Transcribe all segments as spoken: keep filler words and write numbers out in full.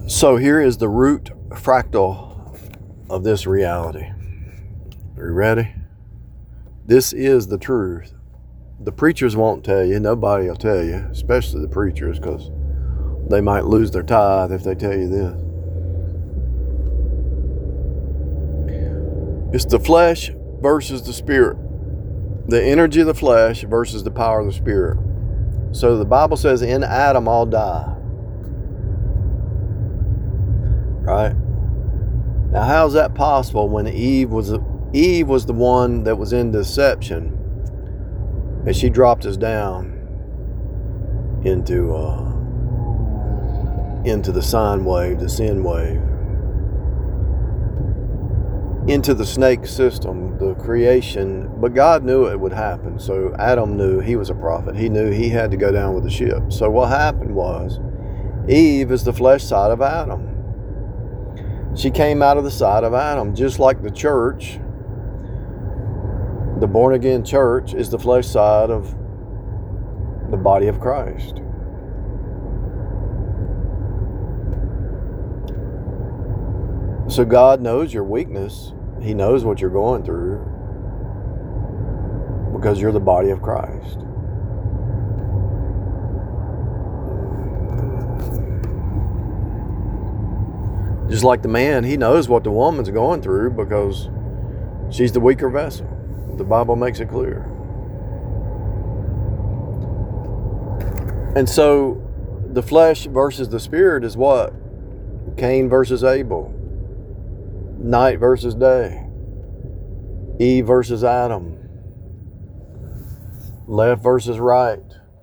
So here is the root fractal of this reality. Are you ready? This is the truth. The preachers won't tell you. Nobody will tell you, especially the preachers, because they might lose their tithe if they tell you this. It's the flesh versus the spirit. The energy of the flesh versus the power of the spirit. So the Bible says in Adam all die. Right? Now how's that possible when Eve was Eve was the one that was in deception, and she dropped us down into uh, into the sine wave, the sin wave, into the snake system, the creation. But God knew it would happen. So Adam knew, he was a prophet. He knew he had to go down with the ship. So what happened was, Eve is the flesh side of Adam. She came out of the side of Adam, just like the church. The born-again church is the flesh side of the body of Christ. So God knows your weakness. He knows what you're going through because you're the body of Christ. Just like the man, he knows what the woman's going through because she's the weaker vessel. The Bible makes it clear. And so the flesh versus the spirit is what? Cain versus Abel. Night versus day. Eve versus Adam. Left versus right.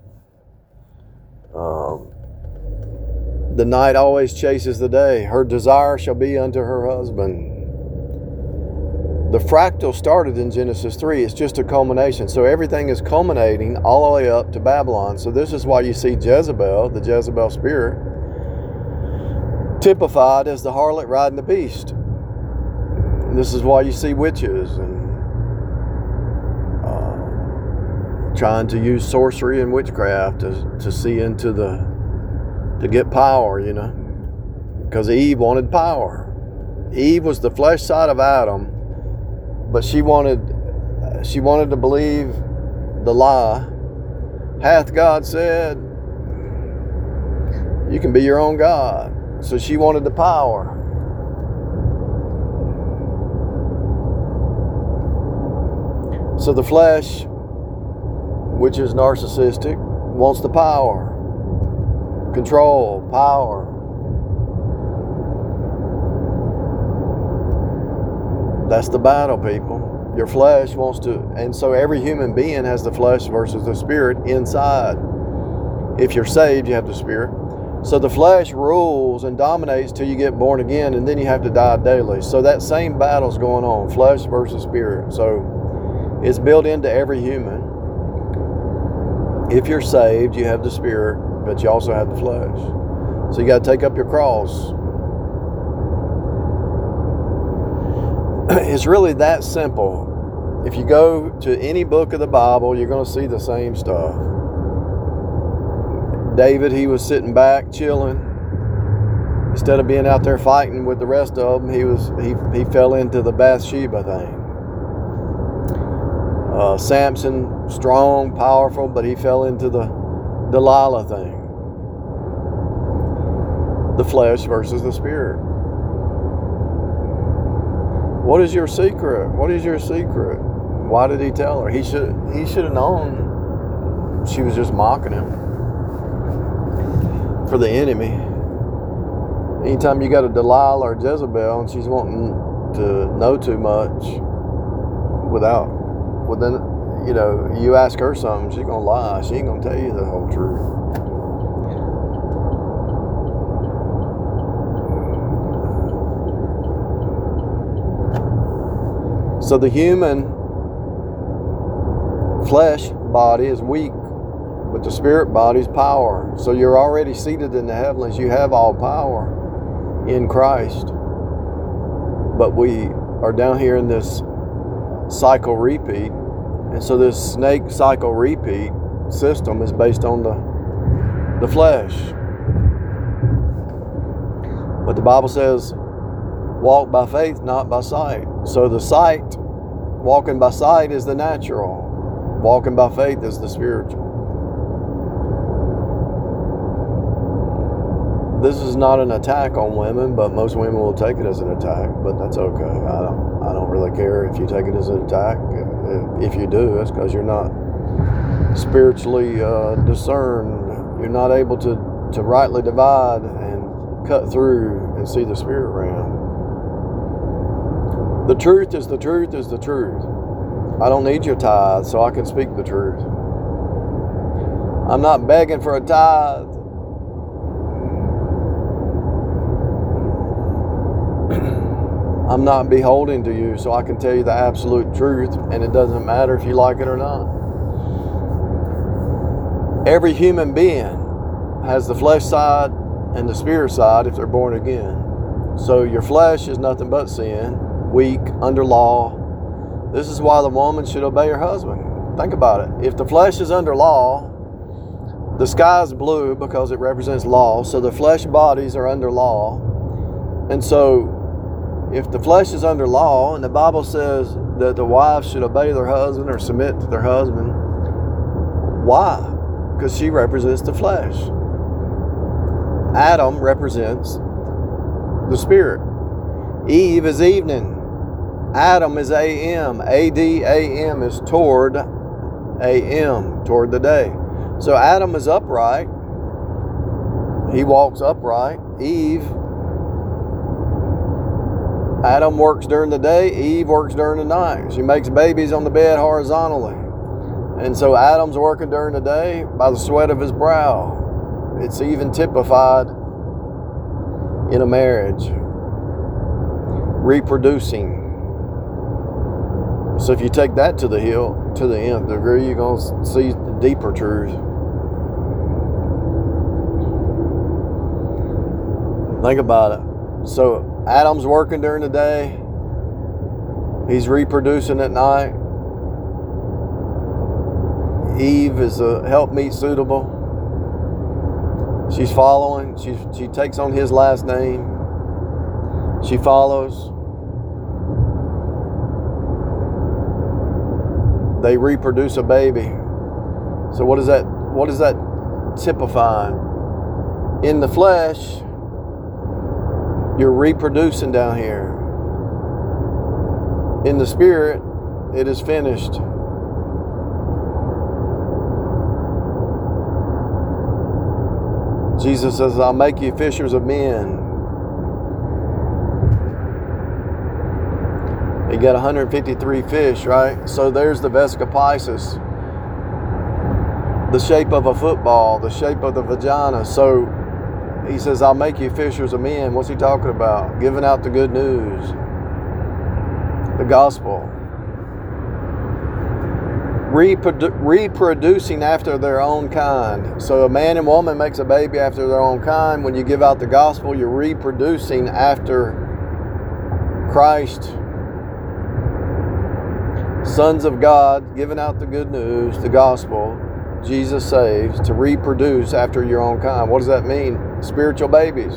Um, the night always chases the day. Her desire shall be unto her husband. The fractal started in Genesis three. It's just a culmination. So everything is culminating all the way up to Babylon. So this is why you see Jezebel, the Jezebel spirit, typified as the harlot riding the beast. And this is why you see witches and uh, trying to use sorcery and witchcraft to, to see into the, to get power, you know. Because Eve wanted power. Eve was the flesh side of Adam, but she wanted, she wanted to believe the lie. Hath God said, you can be your own God. So she wanted the power. So the flesh, which is narcissistic, wants the power, control, power. That's the battle, people. Your flesh wants to, and so every human being has the flesh versus the spirit inside. If you're saved, you have the spirit. So the flesh rules and dominates till you get born again, and then you have to die daily. So that same battle's going on, flesh versus spirit. So it's built into every human. If you're saved, you have the spirit, but you also have the flesh. So you got to take up your cross. It's really that simple. If you go to any book of the Bible, you're going to see the same stuff. David, he was sitting back, chilling. Instead of being out there fighting with the rest of them, he was he he fell into the Bathsheba thing. Uh, Samson, strong, powerful, but he fell into the Delilah thing. The flesh versus the spirit. What is your secret? What is your secret? Why did he tell her? He should he should have known she was just mocking him. For the enemy. Anytime you got a Delilah or Jezebel and she's wanting to know too much without, well then, you know, you ask her something, she's gonna lie. She ain't gonna tell you the whole truth. So the human flesh body is weak, but the spirit body's power. So you're already seated in the heavens. You have all power in Christ. But we are down here in this cycle repeat. And so this snake cycle repeat system is based on the, the flesh. But the Bible says, walk by faith, not by sight. So the sight, walking by sight is the natural. Walking by faith is the spiritual. This is not an attack on women, but most women will take it as an attack, but that's okay. I don't, I don't really care if you take it as an attack. If you do, it's because you're not spiritually uh, discerned. You're not able to, to rightly divide and cut through and see the spirit realm. The truth is the truth is the truth. I don't need your tithe, so I can speak the truth. I'm not begging for a tithe. I'm not beholden to you, so I can tell you the absolute truth, and it doesn't matter if you like it or not. Every human being has the flesh side and the spirit side if they're born again. So your flesh is nothing but sin, weak, under law. This is why the woman should obey her husband. Think about it. If the flesh is under law, the sky is blue because it represents law, so the flesh bodies are under law. And so if the flesh is under law, and the Bible says that the wives should obey their husband or submit to their husband, why? Because she represents the flesh. Adam represents the spirit. Eve is evening. Adam is A M. A D A M is toward A M, toward the day. So Adam is upright. He walks upright. Eve, Adam works during the day, Eve works during the night. She makes babies on the bed horizontally. And so Adam's working during the day by the sweat of his brow. It's even typified in a marriage. Reproducing. So if you take that to the hill, to the nth degree, you're going to see the deeper truth. Think about it. So Adam's working during the day. He's reproducing at night. Eve is a helpmeet suitable. She's following. She, she takes on his last name. She follows. They reproduce a baby. So what is that? What is that typifying? In the flesh, you're reproducing down here. In the spirit, it is finished. Jesus says, I'll make you fishers of men. You got one hundred fifty-three fish, right? So there's the Vesica Piscis, the shape of a football, the shape of the vagina. So he says, I'll make you fishers of men. What's he talking about? Giving out the good news, the gospel. Reprodu- reproducing after their own kind. So a man and woman makes a baby after their own kind. When you give out the gospel, you're reproducing after Christ. Sons of God, giving out the good news, the gospel. Jesus saves, to reproduce after your own kind. What does that mean? Spiritual babies.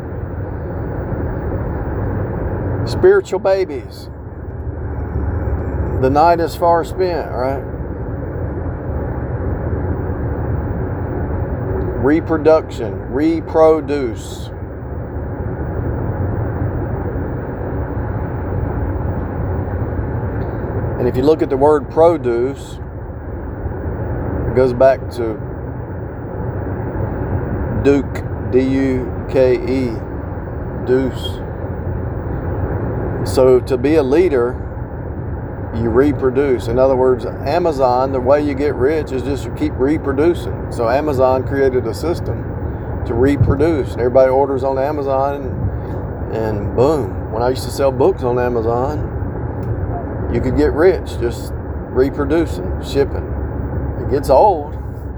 Spiritual babies. The night is far spent, right? Reproduction, reproduce. And if you look at the word produce, it goes back to Duke, D U K E, deuce. So to be a leader, you reproduce. In other words, Amazon, the way you get rich is just to keep reproducing. So Amazon created a system to reproduce. And everybody orders on Amazon, and, and boom. When I used to sell books on Amazon, you could get rich just reproducing, shipping. It gets old.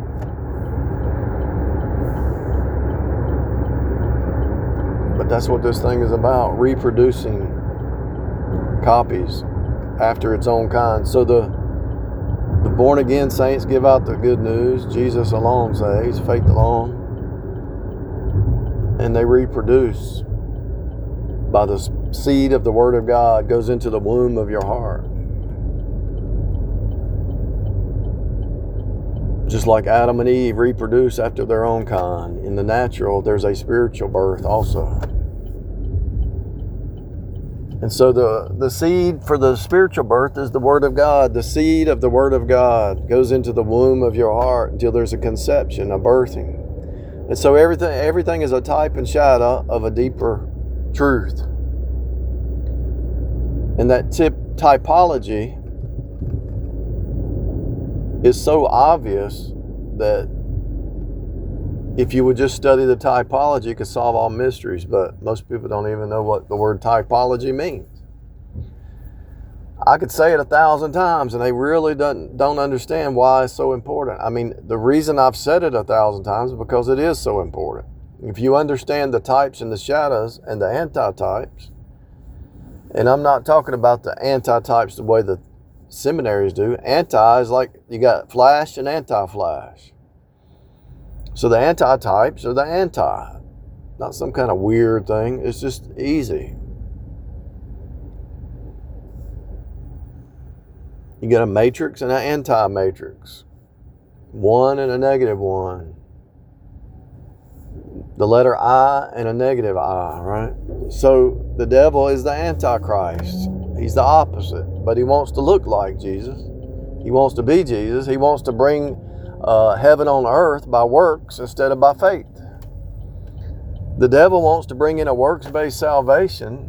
But that's what this thing is about, reproducing copies after its own kind. So the the born again saints give out the good news. Jesus alone saves, faith alone. And they reproduce. by the seed of the Word of God goes into the womb of your heart. Just like Adam and Eve reproduce after their own kind, in the natural, there's a spiritual birth also. And so the, the seed for the spiritual birth is the Word of God. The seed of the Word of God goes into the womb of your heart until there's a conception, a birthing. And so everything, everything is a type and shadow of a deeper truth. And that tip typology is so obvious that if you would just study the typology, you could solve all mysteries, but most people don't even know what the word typology means. I could say it a thousand times and they really don't, don't understand why it's so important. I mean, the reason I've said it a thousand times is because it is so important. If you understand the types and the shadows and the antitypes, and I'm not talking about the antitypes the way the seminaries do. Anti is like you got flash and anti-flash. So the antitypes are the anti. Not some kind of weird thing. It's just easy. You got a matrix and an anti-matrix. One and a negative one. The letter I and a negative I, right? So the devil is the Antichrist. He's the opposite, but he wants to look like Jesus. He wants to be Jesus. He wants to bring uh, heaven on earth by works instead of by faith. The devil wants to bring in a works-based salvation.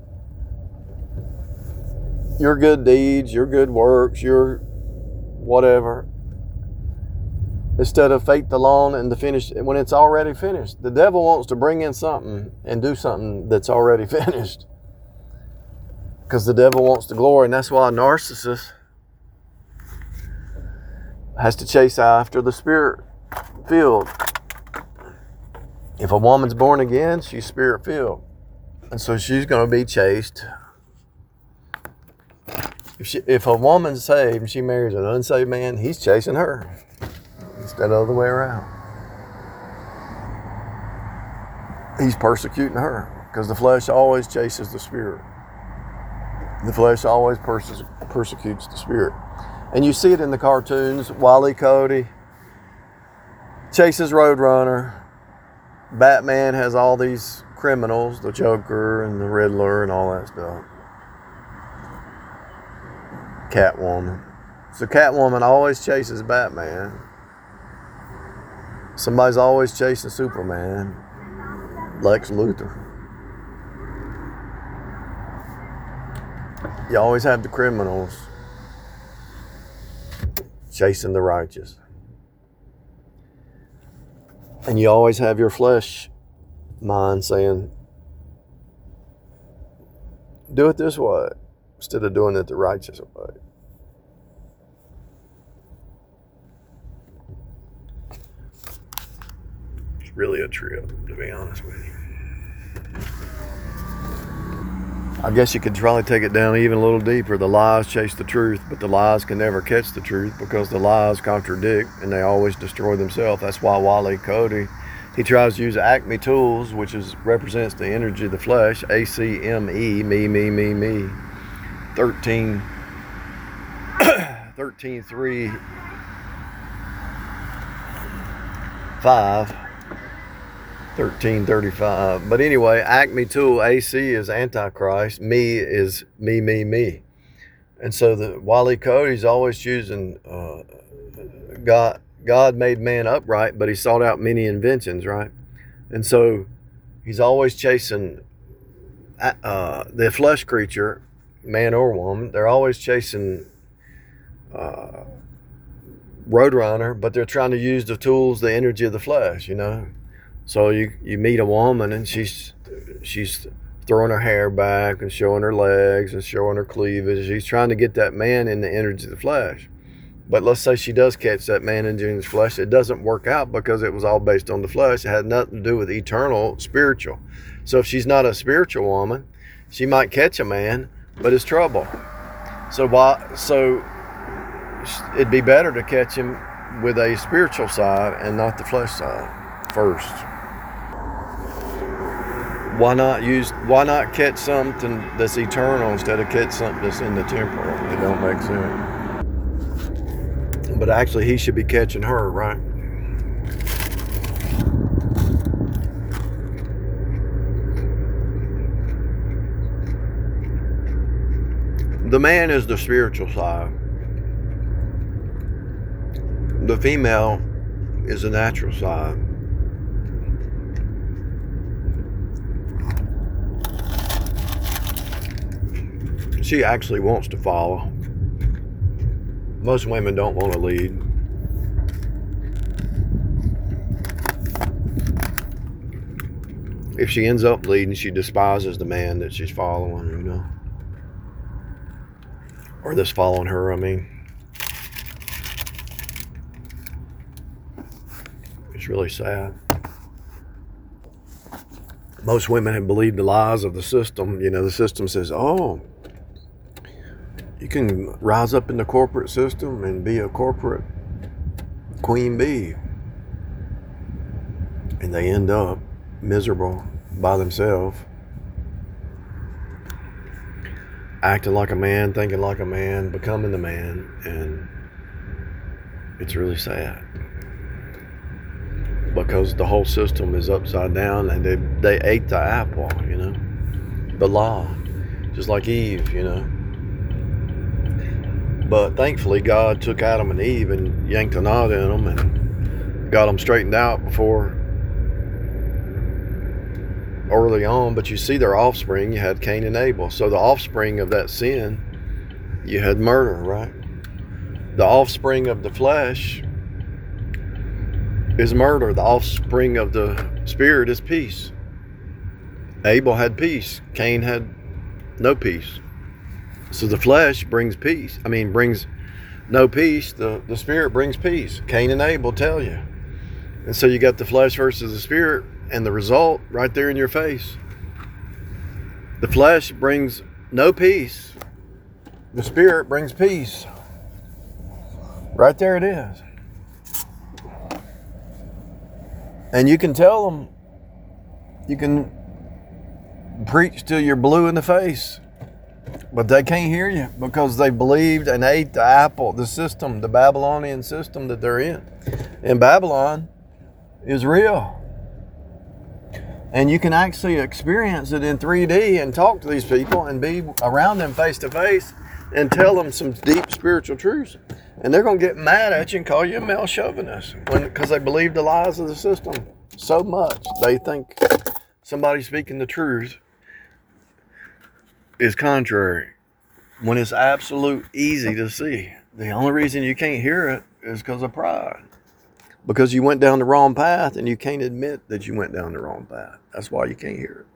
Your good deeds, your good works, your whatever, instead of faith alone and the finish when it's already finished. The devil wants to bring in something and do something that's already finished. Because the devil wants the glory, and that's why a narcissist has to chase after the spirit filled. If a woman's born again, she's spirit filled. And so she's going to be chased. If, she, if a woman's saved and she marries an unsaved man, he's chasing her instead of the other way around. He's persecuting her because the flesh always chases the spirit. The flesh always perse- persecutes the spirit. And you see it in the cartoons. Wile E. Coyote chases Roadrunner. Batman has all these criminals, the Joker and the Riddler and all that stuff. Catwoman. So Catwoman always chases Batman. Somebody's always chasing Superman. Lex Luthor. You always have the criminals chasing the righteous. And you always have your flesh mind saying, do it this way instead of doing it the righteous way. It's really a trip, to be honest with you. I guess you could probably take it down even a little deeper. The lies chase the truth, but the lies can never catch the truth because the lies contradict and they always destroy themselves. That's why Wile E. Coyote, he tries to use Acme tools, which is represents the energy of the flesh, A C M E, me, me, me, me, thirteen, thirteen, three, five. thirteen thirty-five. But anyway, Acme tool A C is Antichrist. Me is me, me, me. And so the Wile E. Coyote's always choosing uh, God. God made man upright, but he sought out many inventions, right? And so he's always chasing uh, the flesh creature, man or woman. They're always chasing uh, Roadrunner, but they're trying to use the tools, the energy of the flesh, you know? So you, you meet a woman and she's she's throwing her hair back and showing her legs and showing her cleavage. She's trying to get that man in the energy of the flesh. But let's say she does catch that man in the flesh. It doesn't work out because it was all based on the flesh. It had nothing to do with eternal, spiritual. So if she's not a spiritual woman, she might catch a man, but it's trouble. So why? So it'd be better to catch him with a spiritual side and not the flesh side first. Why not use? Why not catch something that's eternal instead of catch something that's in the temporal? It don't make sense. But actually, he should be catching her, right? The man is the spiritual side. The female is the natural side. She actually wants to follow. Most women don't want to lead. If she ends up leading, she despises the man that she's following, you know. Or that's following her, I mean. It's really sad. Most women have believed the lies of the system. You know, the system says, oh, you can rise up in the corporate system and be a corporate queen bee. And they end up miserable by themselves. Acting like a man, thinking like a man, becoming the man. And it's really sad. Because the whole system is upside down and they, they ate the apple, you know. The law. Just like Eve, you know. But thankfully, God took Adam and Eve and yanked a knot in them and got them straightened out before early on. But you see their offspring, you had Cain and Abel. So the offspring of that sin, you had murder, right? The offspring of the flesh is murder. The offspring of the spirit is peace. Abel had peace. Cain had no peace. So the flesh brings peace. I mean, brings no peace. The, the spirit brings peace. Cain and Abel tell you. And so you got the flesh versus the spirit, and the result right there in your face. The flesh brings no peace. The spirit brings peace. Right there it is. And you can tell them, you can preach till you're blue in the face. But they can't hear you because they believed and ate the apple, the system, the Babylonian system that they're in. And Babylon is real. And you can actually experience it in three D and talk to these people and be around them face to face and tell them some deep spiritual truths. And they're going to get mad at you and call you a male chauvinist because they believe the lies of the system so much. They think somebody speaking the truth is contrary when it's absolute easy to see. The only reason you can't hear it is because of pride. Because you went down the wrong path and you can't admit that you went down the wrong path. That's why you can't hear it.